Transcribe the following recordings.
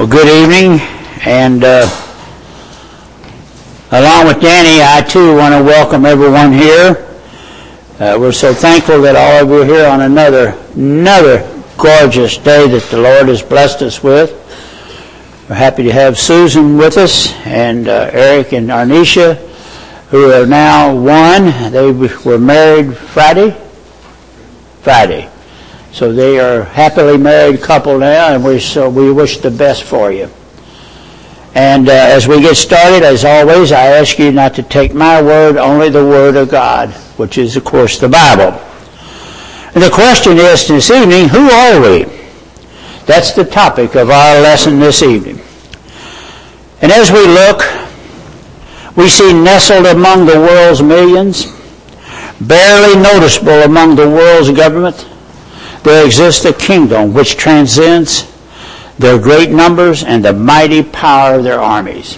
Well, good evening, and along with Danny, I too want to welcome everyone here. We're so thankful that all of you are here on another gorgeous day that the Lord has blessed us with. We're happy to have Susan with us, and Eric and Arnisha, who are now one. They were married Friday. So they are a happily married couple now, and we wish the best for you. And as we get started, as always, I ask you not to take my word, only the word of God, which is, of course, the Bible. And the question is this evening, who are we? That's the topic of our lesson this evening. And as we look, we see nestled among the world's millions, barely noticeable among the world's government, there exists a kingdom which transcends their great numbers and the mighty power of their armies.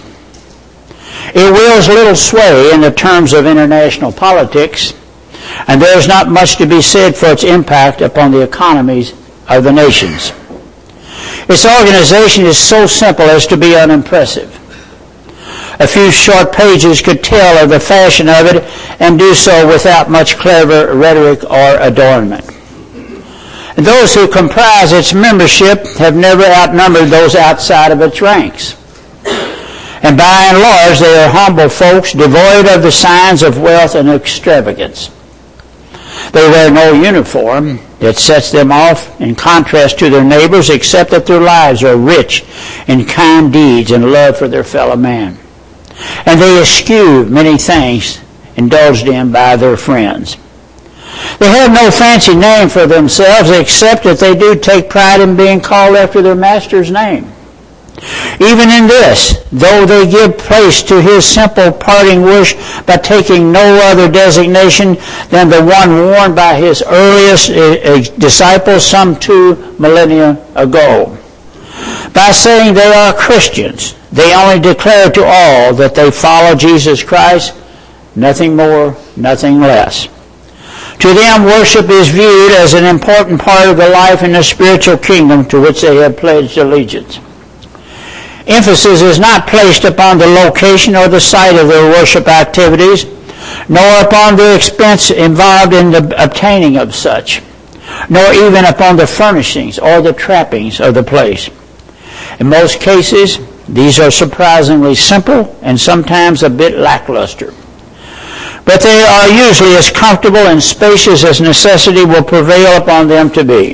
It wields little sway in the terms of international politics, and there is not much to be said for its impact upon the economies of the nations. Its organization is so simple as to be unimpressive. A few short pages could tell of the fashion of it, and do so without much clever rhetoric or adornment. And those who comprise its membership have never outnumbered those outside of its ranks. And by and large, they are humble folks devoid of the signs of wealth and extravagance. They wear no uniform that sets them off in contrast to their neighbors, except that their lives are rich in kind deeds and love for their fellow man. And they eschew many things indulged in by their friends. They have no fancy name for themselves, except that they do take pride in being called after their master's name. Even in this, though they give place to his simple parting wish by taking no other designation than the one worn by his earliest disciples some 2 millennia ago. By saying they are Christians, they only declare to all that they follow Jesus Christ, nothing more, nothing less. To them, worship is viewed as an important part of the life in the spiritual kingdom to which they have pledged allegiance. Emphasis is not placed upon the location or the site of their worship activities, nor upon the expense involved in the obtaining of such, nor even upon the furnishings or the trappings of the place. In most cases, these are surprisingly simple and sometimes a bit lackluster. But they are usually as comfortable and spacious as necessity will prevail upon them to be.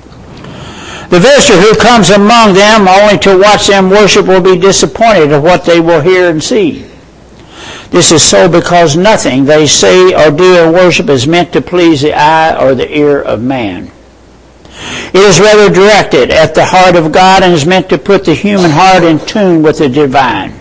The visitor who comes among them only to watch them worship will be disappointed at what they will hear and see. This is so because nothing they say or do in worship is meant to please the eye or the ear of man. It is rather directed at the heart of God and is meant to put the human heart in tune with the divine.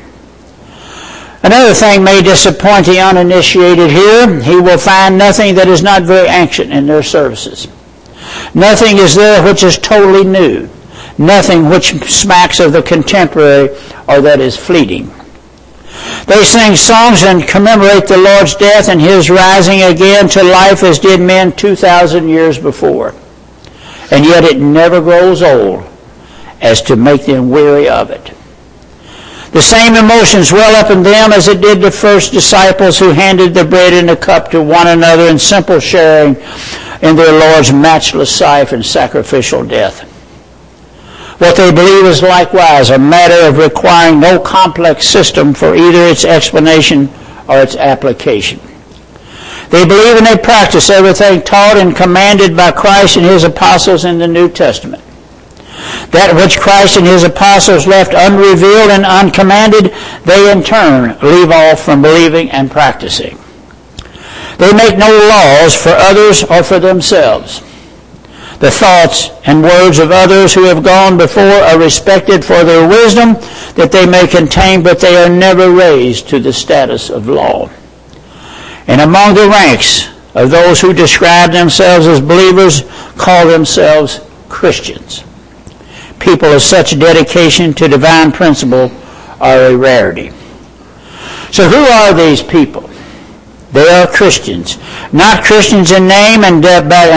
Another thing may disappoint the uninitiated here. He will find nothing that is not very ancient in their services. Nothing is there which is totally new. Nothing which smacks of the contemporary or that is fleeting. They sing songs and commemorate the Lord's death and his rising again to life as did men 2,000 years before. And yet it never grows old as to make them weary of it. The same emotions well up in them as it did the first disciples who handed the bread and the cup to one another in simple sharing in their Lord's matchless life and sacrificial death. What they believe is likewise a matter of requiring no complex system for either its explanation or its application. They believe and they practice everything taught and commanded by Christ and his apostles in the New Testament. That which Christ and his apostles left unrevealed and uncommanded, they in turn leave off from believing and practicing. They make no laws for others or for themselves. The thoughts and words of others who have gone before are respected for their wisdom that they may contain, but they are never raised to the status of law. And among the ranks of those who describe themselves as believers call themselves Christians. People of such dedication to divine principle are a rarity. So who are these people? They are Christians. Not Christians in name and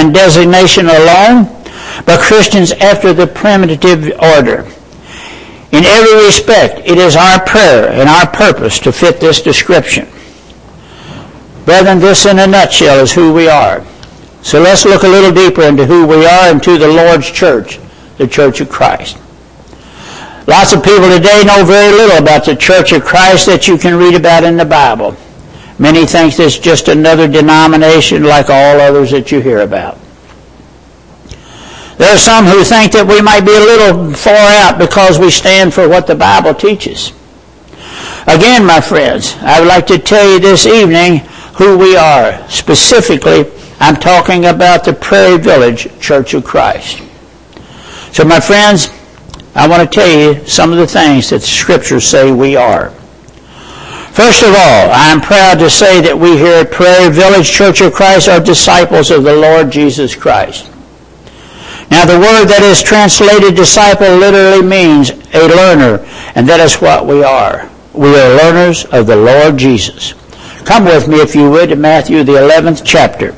designation alone, but Christians after the primitive order. In every respect, it is our prayer and our purpose to fit this description. Brethren, this in a nutshell is who we are. So let's look a little deeper into who we are and to the Lord's church, the Church of Christ. Lots of people today know very little about the Church of Christ that you can read about in the Bible. Many think it's just another denomination like all others that you hear about. There are some who think that we might be a little far out because we stand for what the Bible teaches. Again, my friends, I would like to tell you this evening who we are. Specifically, I'm talking about the Prairie Village Church of Christ. So, my friends, I want to tell you some of the things that the Scriptures say we are. First of all, I am proud to say that we here at Prairie Village Church of Christ are disciples of the Lord Jesus Christ. Now, the word that is translated disciple literally means a learner, and that is what we are. We are learners of the Lord Jesus. Come with me, if you would, to Matthew, the 11th chapter.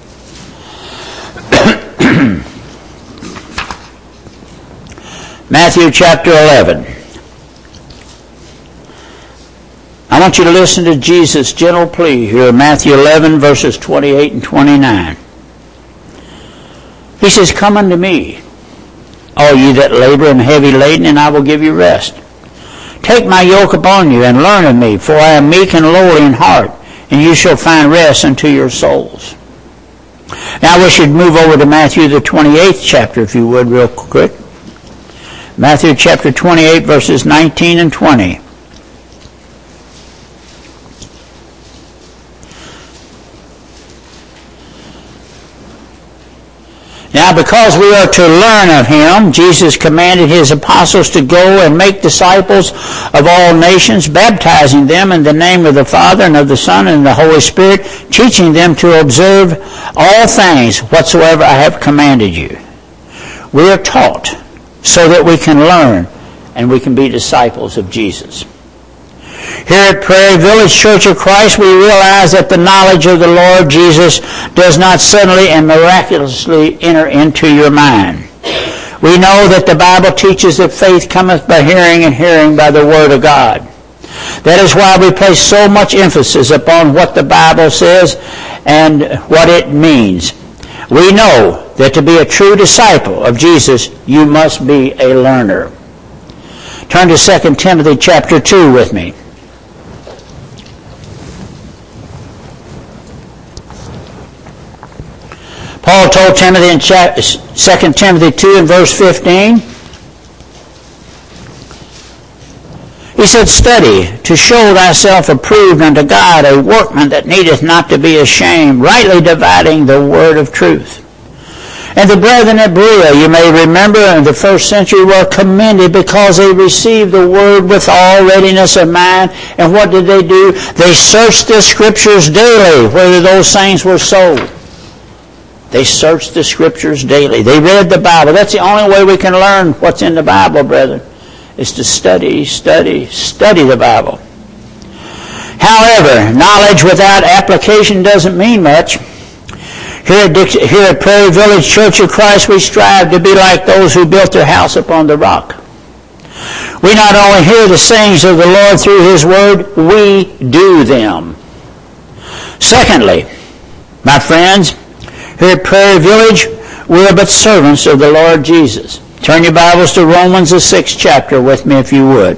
Matthew chapter 11. I want you to listen to Jesus' gentle plea here, Matthew 11, verses 28 and 29. He says, "Come unto me, all ye that labor and heavy laden, and I will give you rest. Take my yoke upon you, and learn of me, for I am meek and lowly in heart, and you shall find rest unto your souls." Now we should move over to Matthew the 28th chapter, if you would, real quick. Matthew chapter 28, verses 19 and 20. Now, because we are to learn of him, Jesus commanded his apostles to go and make disciples of all nations, baptizing them in the name of the Father and of the Son and the Holy Spirit, teaching them to observe all things whatsoever I have commanded you. We are taught so that we can learn and we can be disciples of Jesus. Here at Prairie Village Church of Christ, we realize that the knowledge of the Lord Jesus does not suddenly and miraculously enter into your mind. We know that the Bible teaches that faith cometh by hearing, and hearing by the Word of God. That is why we place so much emphasis upon what the Bible says and what it means. We know that to be a true disciple of Jesus, you must be a learner. Turn to 2 Timothy chapter 2 with me. Paul told Timothy in 2 Timothy 2 and verse 15, he said, "Study to show thyself approved unto God, a workman that needeth not to be ashamed, rightly dividing the word of truth." And the brethren at Berea, you may remember, in the first century were commended because they received the word with all readiness of mind. And what did they do? They searched the Scriptures daily, whether those things were so. They searched the Scriptures daily. They read the Bible. That's the only way we can learn what's in the Bible, brethren, is to study the Bible. However, knowledge without application doesn't mean much. Here at Prairie Village Church of Christ, we strive to be like those who built their house upon the rock. We not only hear the sayings of the Lord through His Word, we do them. Secondly, my friends, here at Prairie Village, we are but servants of the Lord Jesus. Turn your Bibles to Romans, the 6th chapter with me, if you would.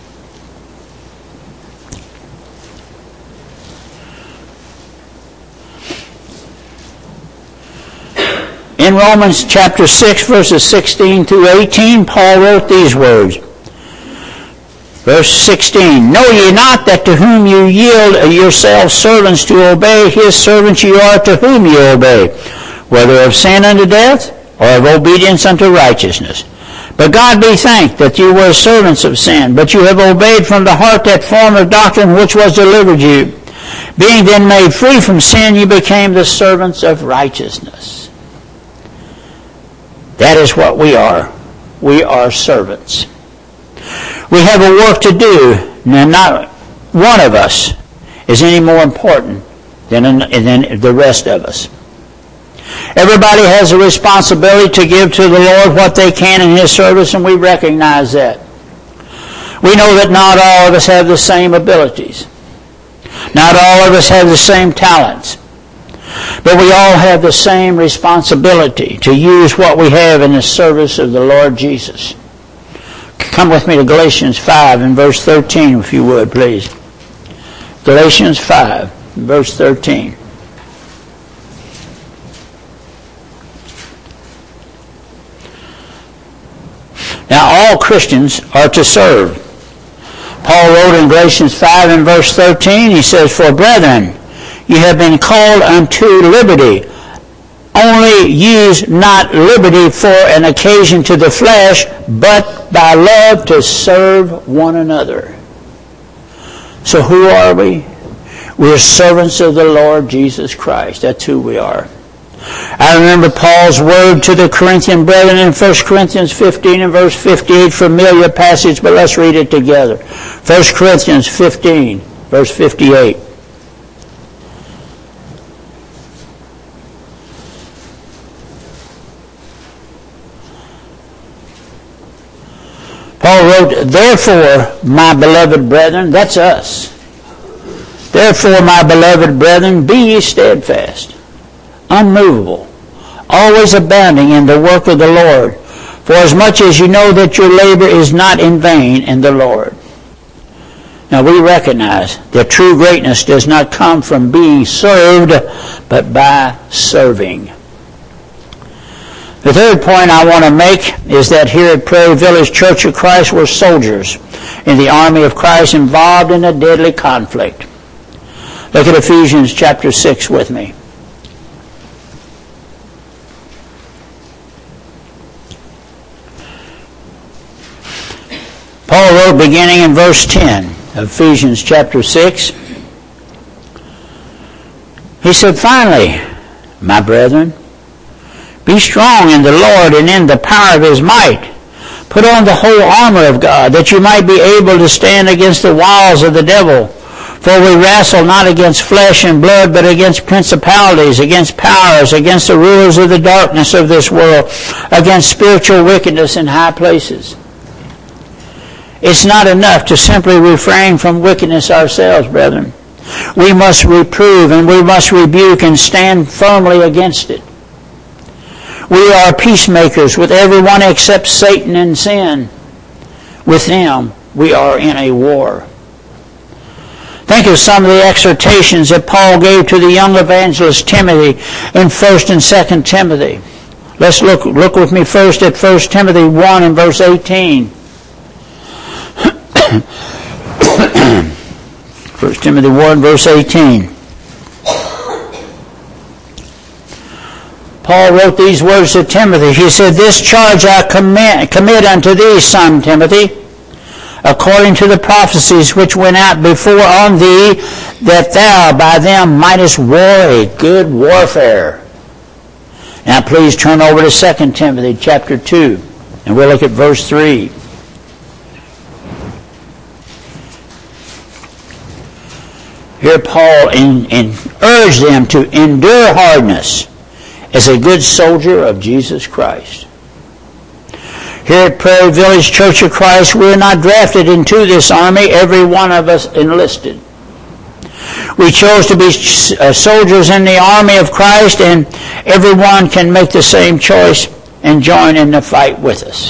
In Romans chapter 6, verses 16 through 18, Paul wrote these words. Verse 16, "Know ye not that to whom you yield yourselves servants to obey, his servants ye are to whom ye obey, whether of sin unto death, or of obedience unto righteousness? But God be thanked that you were servants of sin, but you have obeyed from the heart that form of doctrine which was delivered you. Being then made free from sin, you became the servants of righteousness." That is what we are. We are servants. We have a work to do, and not one of us is any more important than the rest of us. Everybody has a responsibility to give to the Lord what they can in His service, and we recognize that. We know that not all of us have the same abilities. Not all of us have the same talents. But we all have the same responsibility to use what we have in the service of the Lord Jesus. Come with me to Galatians 5 and verse 13, if you would, please. Galatians 5, verse 13. Now, all Christians are to serve. Paul wrote in Galatians 5 and verse 13, he says, "For brethren, you have been called unto liberty. Only use not liberty for an occasion to the flesh, but by love to serve one another." So who are we? We're servants of the Lord Jesus Christ. That's who we are. I remember Paul's word to the Corinthian brethren in 1 Corinthians 15 and verse 58, familiar passage, but let's read it together. 1 Corinthians 15, verse 58. Paul wrote, "Therefore, my beloved brethren," that's us. "Therefore, my beloved brethren, be ye steadfast, unmovable, always abounding in the work of the Lord, for as much as you know that your labor is not in vain in the Lord." Now we recognize that true greatness does not come from being served, but by serving. The third point I want to make is that here at Prairie Village Church of Christ we're soldiers in the army of Christ involved in a deadly conflict. Look at Ephesians chapter 6 with me. Paul wrote beginning in verse 10 of Ephesians chapter 6. He said, "Finally, my brethren, be strong in the Lord and in the power of His might. Put on the whole armor of God, that you might be able to stand against the wiles of the devil. For we wrestle not against flesh and blood, but against principalities, against powers, against the rulers of the darkness of this world, against spiritual wickedness in high places." It's not enough to simply refrain from wickedness ourselves, brethren. We must reprove and we must rebuke and stand firmly against it. We are peacemakers with everyone except Satan and sin. With them, we are in a war. Think of some of the exhortations that Paul gave to the young evangelist Timothy in 1 and 2 Timothy. Let's look with me first at 1 Timothy 1 and verse 18. 1 Timothy 1 verse 18. Paul wrote these words to Timothy. He said, "This charge I commit unto thee, son Timothy, according to the prophecies which went out before on thee, that thou by them mightest war a good warfare." Now please turn over to 2 Timothy chapter 2, and we'll look at verse 3. Here Paul urged them to endure hardness as a good soldier of Jesus Christ. Here at Prairie Village Church of Christ, we're not drafted into this army, every one of us enlisted. We chose to be soldiers in the army of Christ, and everyone can make the same choice and join in the fight with us.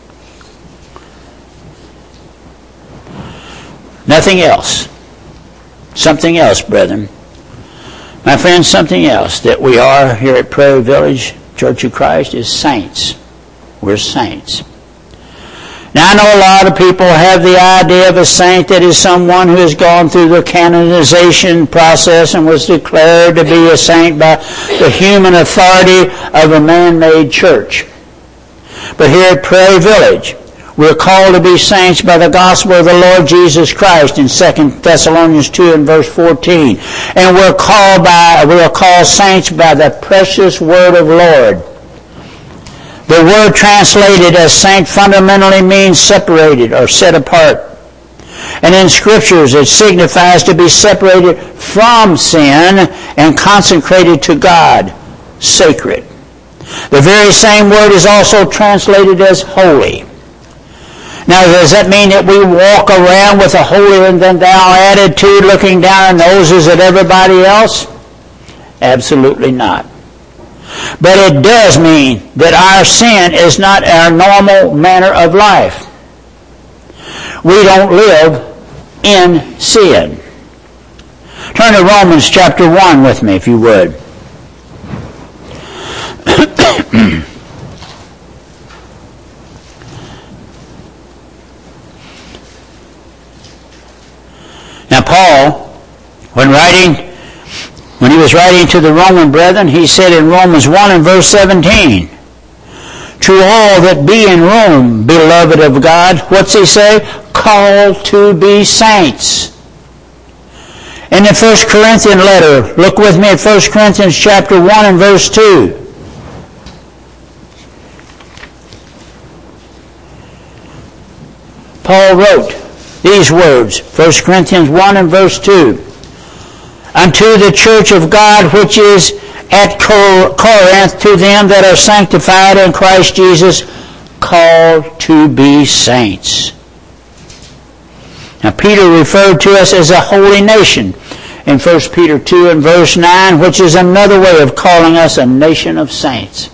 Nothing else. Something else, brethren. My friends, something else that we are here at Prairie Village Church of Christ is saints. We're saints. Now, I know a lot of people have the idea of a saint that is someone who has gone through the canonization process and was declared to be a saint by the human authority of a man-made church. But here at Prairie Village, we're called to be saints by the gospel of the Lord Jesus Christ in 2 Thessalonians 2 and verse 14. And we're called saints by the precious word of Lord. The word translated as saint fundamentally means separated or set apart. And in Scriptures it signifies to be separated from sin and consecrated to God, sacred. The very same word is also translated as holy. Now, does that mean that we walk around with a holier-than-thou attitude, looking down our noses at everybody else? Absolutely not. But it does mean that our sin is not our normal manner of life. We don't live in sin. Turn to Romans chapter 1 with me, if you would. Now Paul, when he was writing to the Roman brethren, he said in Romans 1 and verse 17, to all that be in Rome, beloved of God, what's he say? Called to be saints. In the 1 Corinthians letter, look with me at 1 Corinthians chapter 1 and verse 2. Paul wrote these words, 1 Corinthians 1 and verse 2. Unto the church of God which is at Corinth, to them that are sanctified in Christ Jesus, called to be saints. Now Peter referred to us as a holy nation in 1 Peter 2 and verse 9, which is another way of calling us a nation of saints.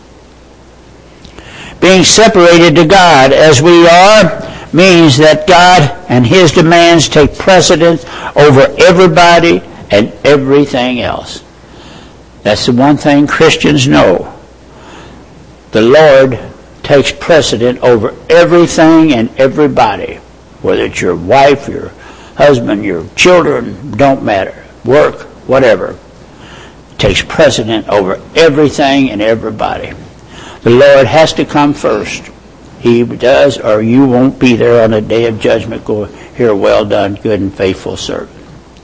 Being separated to God as we are means that God and His demands take precedence over everybody and everything else. That's the one thing Christians know. The Lord takes precedent over everything and everybody. Whether it's your wife, your husband, your children, don't matter. Work, whatever. It takes precedent over everything and everybody. The Lord has to come first. He does, or you won't be there on the day of judgment going, here, well done, good and faithful servant.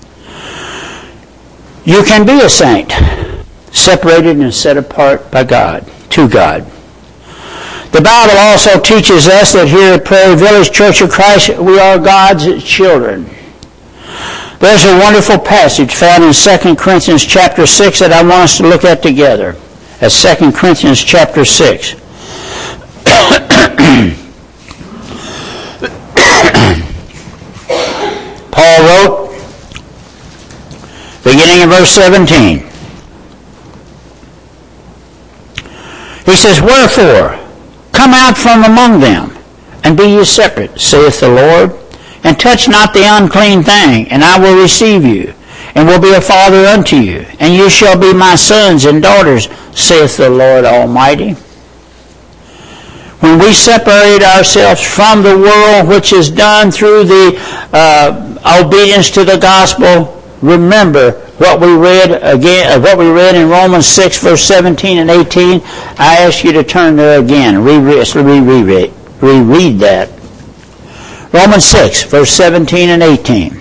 You can be a saint, separated and set apart by God, to God. The Bible also teaches us that here at Prairie Village Church of Christ, we are God's children. There's a wonderful passage found in 2 Corinthians chapter 6 that I want us to look at together. That's 2 Corinthians chapter 6. Paul wrote, beginning in verse 17. He says, wherefore, come out from among them, and be ye separate, saith the Lord, and touch not the unclean thing, and I will receive you, and will be a father unto you, and you shall be my sons and daughters, saith the Lord Almighty. When we separate ourselves from the world, which is done through the obedience to the gospel, remember what we read in Romans 6, verse 17 and 18. I ask you to turn there again and reread that. Romans 6, verse 17 and 18.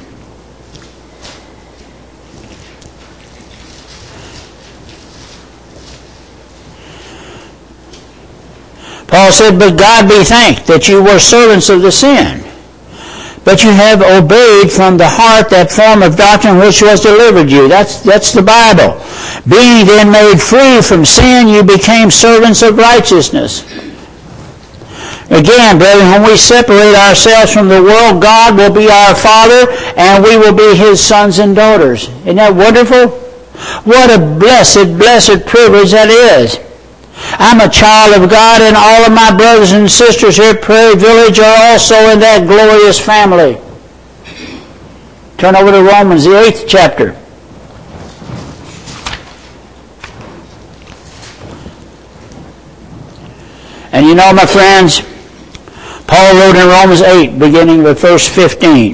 Paul said, but God be thanked that you were servants of the sin, but you have obeyed from the heart that form of doctrine which was delivered you. That's the Bible. Being then made free from sin, you became servants of righteousness. Again, brethren, when we separate ourselves from the world, God will be our Father, and we will be His sons and daughters. Isn't that wonderful? What a blessed, blessed privilege that is. I'm a child of God, and all of my brothers and sisters here at Prairie Village are also in that glorious family. Turn over to Romans, the 8th chapter. And you know, my friends, Paul wrote in Romans 8, beginning with verse 15.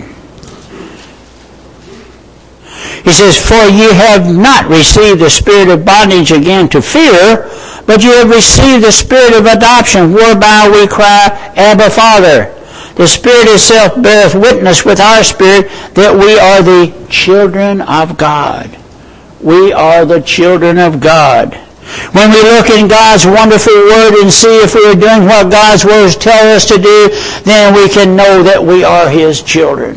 He says, for ye have not received the spirit of bondage again to fear, but you have received the spirit of adoption, whereby we cry, Abba, Father. The Spirit itself beareth witness with our spirit that we are the children of God. We are the children of God. When we look in God's wonderful Word and see if we are doing what God's words tell us to do, then we can know that we are His children.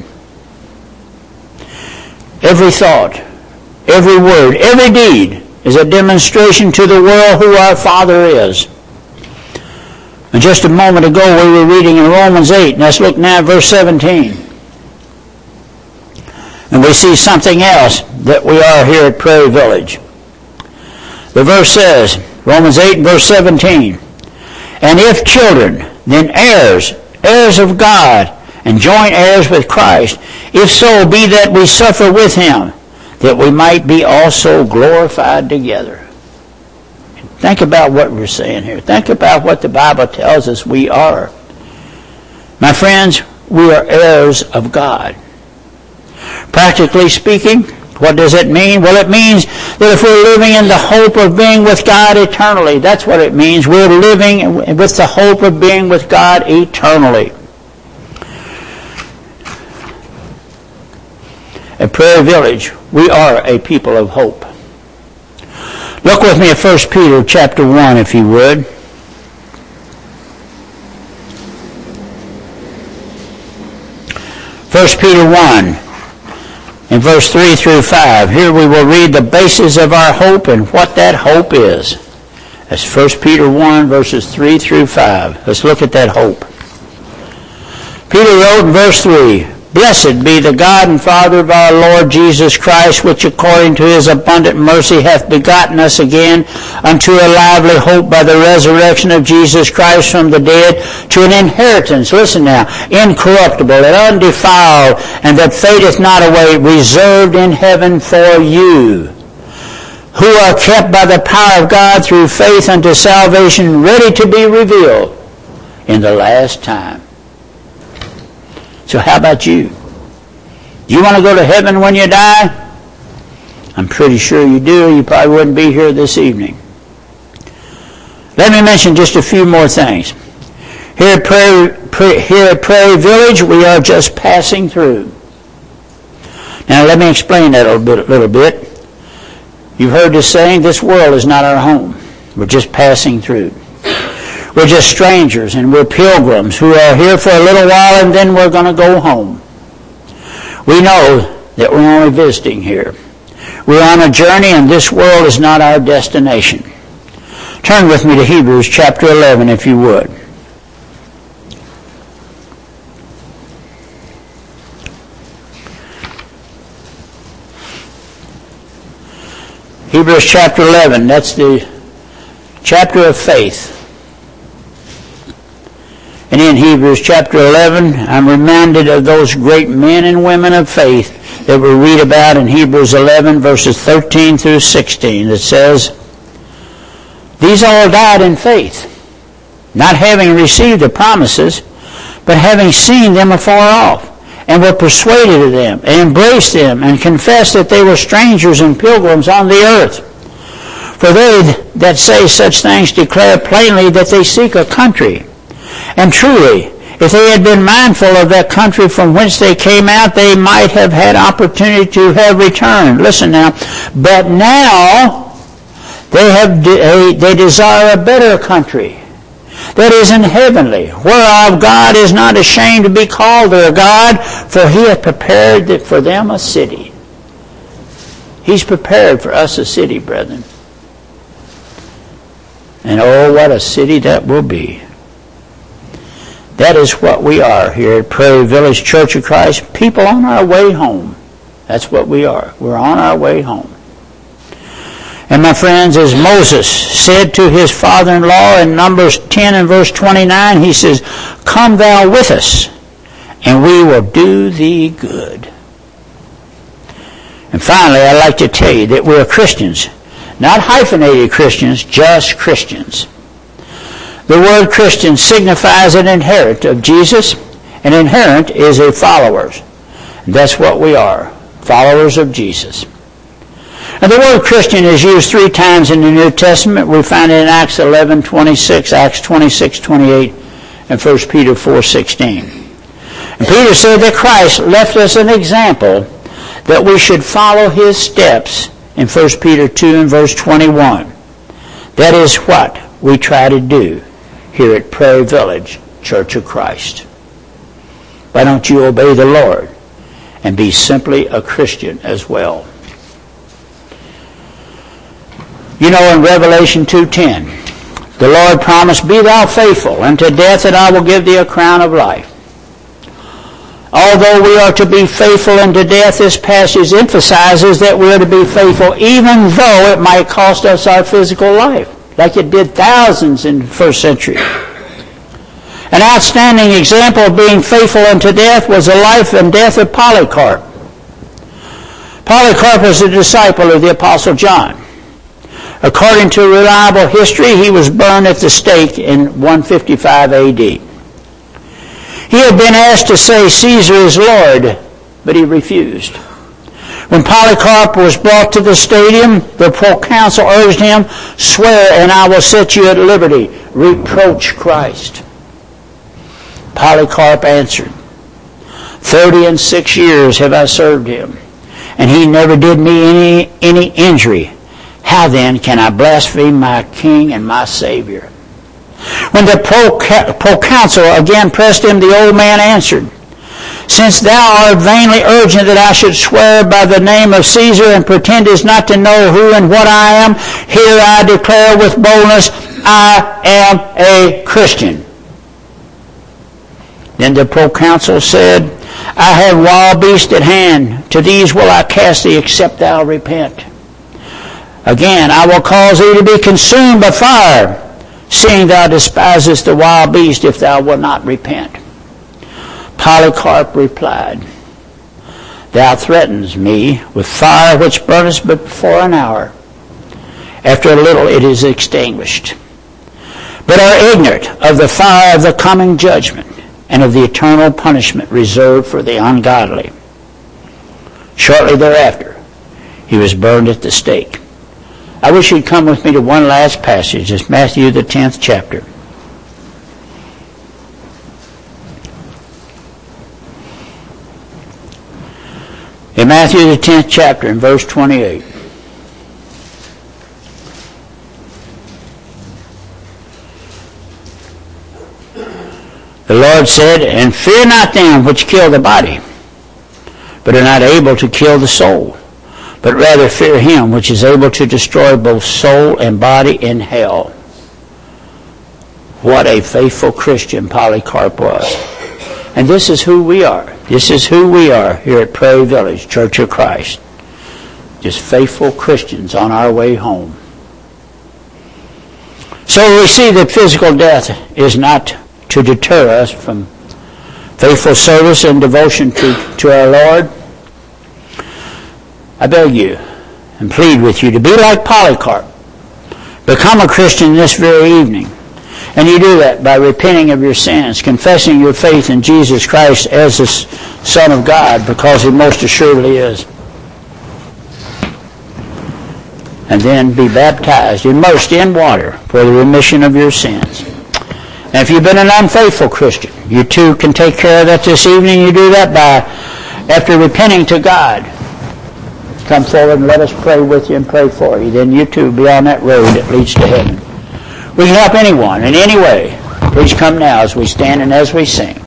Every thought, every word, every deed is a demonstration to the world who our Father is. And just a moment ago we were reading in Romans 8, and let's look now at verse 17. And we see something else that we are here at Prairie Village. The verse says, Romans 8 verse 17, and if children, then heirs, heirs of God, and joint heirs with Christ, if so be that we suffer with him, that we might be also glorified together. Think about what we're saying here. Think about what the Bible tells us we are. My friends, we are heirs of God. Practically speaking, what does it mean? Well, it means that if we're living in the hope of being with God eternally, that's what it means. We're living with the hope of being with God eternally. At Prairie Village, we are a people of hope. Look with me at 1 Peter chapter 1, if you would. 1 Peter 1. In verse 3 through 5, here we will read the basis of our hope and what that hope is. That's 1 Peter 1, verses 3 through 5. Let's look at that hope. Peter wrote in verse 3, Blessed be the God and Father of our Lord Jesus Christ, which according to his abundant mercy hath begotten us again unto a lively hope by the resurrection of Jesus Christ from the dead, to an inheritance, listen now, incorruptible and undefiled, and that fadeth not away, reserved in heaven for you, who are kept by the power of God through faith unto salvation, ready to be revealed in the last time. So how about you? Do you want to go to heaven when you die? I'm pretty sure you do. You probably wouldn't be here this evening. Let me mention just a few more things. Here at Prairie Village, we are just passing through. Now let me explain that a little bit. You've heard this saying, this world is not our home. We're just passing through. We're just strangers and we're pilgrims who are here for a little while and then we're going to go home. We know that we're only visiting here. We're on a journey and this world is not our destination. Turn with me to Hebrews chapter 11 if you would. Hebrews chapter 11, that's the chapter of faith. And in Hebrews chapter 11, I'm reminded of those great men and women of faith that we read about in Hebrews 11, verses 13 through 16. That says, These all died in faith, not having received the promises, but having seen them afar off, and were persuaded of them, and embraced them, and confessed that they were strangers and pilgrims on the earth. For they that say such things declare plainly that they seek a country. And truly, if they had been mindful of that country from whence they came out, they might have had opportunity to have returned. Listen now. But now, they desire a better country, that is in heavenly, whereof God is not ashamed to be called their God, for he hath prepared for them a city. He's prepared for us a city, brethren. And oh, what a city that will be. That is what we are here at Prairie Village Church of Christ, people on our way home. That's what we are. We're on our way home. And my friends, as Moses said to his father-in-law in Numbers 10 and verse 29, he says, Come thou with us, and we will do thee good. And finally, I'd like to tell you that we're Christians. Not hyphenated Christians, just Christians. The word Christian signifies an inherent of Jesus. An inherent is a followers. And that's what we are, followers of Jesus. And the word Christian is used 3 times in the New Testament. We find it in Acts 11:26, Acts 26:28, and 1 Peter 4:16. And Peter said that Christ left us an example that we should follow his steps in 1 Peter 2 and verse 21. That is what we try to do here at Prairie Village Church of Christ. Why don't you obey the Lord and be simply a Christian as well? You know, in Revelation 2:10, The Lord promised, "Be thou faithful unto death, and I will give thee a crown of life." Although we are to be faithful unto death, this passage emphasizes that we are to be faithful even though it might cost us our physical life, like it did thousands in the first century. An outstanding example of being faithful unto death was the life and death of Polycarp. Polycarp was a disciple of the Apostle John. According to reliable history, he was burned at the stake in 155 A.D. He had been asked to say Caesar is Lord, but he refused. When Polycarp was brought to the stadium, the proconsul urged him, "Swear, and I will set you at liberty. Reproach Christ." Polycarp answered, 36 years have I served him, and he never did me any injury. How then can I blaspheme my King and my Savior?" When the proconsul again pressed him, the old man answered, "Since thou art vainly urging that I should swear by the name of Caesar and pretendest not to know who and what I am, here I declare with boldness, I am a Christian." Then the proconsul said, "I have wild beasts at hand. To these will I cast thee, except thou repent. Again, I will cause thee to be consumed by fire, seeing thou despisest the wild beast, if thou wilt not repent." Polycarp replied, "Thou threatenest me with fire which burneth but for an hour. After a little it is extinguished, but are ignorant of the fire of the coming judgment and of the eternal punishment reserved for the ungodly." Shortly thereafter, he was burned at the stake. I wish you'd come with me to one last passage. It's Matthew, the 10th chapter. In Matthew, the 10th chapter, in verse 28. The Lord said, "And fear not them which kill the body, but are not able to kill the soul, but rather fear him which is able to destroy both soul and body in hell." What a faithful Christian Polycarp was. And this is who we are. This is who we are here at Prairie Village Church of Christ. Just faithful Christians on our way home. So we see that physical death is not to deter us from faithful service and devotion to our Lord. I beg you and plead with you to be like Polycarp. Become a Christian this very evening. And you do that by repenting of your sins, confessing your faith in Jesus Christ as the Son of God, because he most assuredly is. And then be baptized, immersed in water for the remission of your sins. And if you've been an unfaithful Christian, you too can take care of that this evening. You do that by, after repenting to God, come forward and let us pray with you and pray for you. Then you too be on that road that leads to heaven. We can help anyone in any way. Please come now as we stand and as we sing.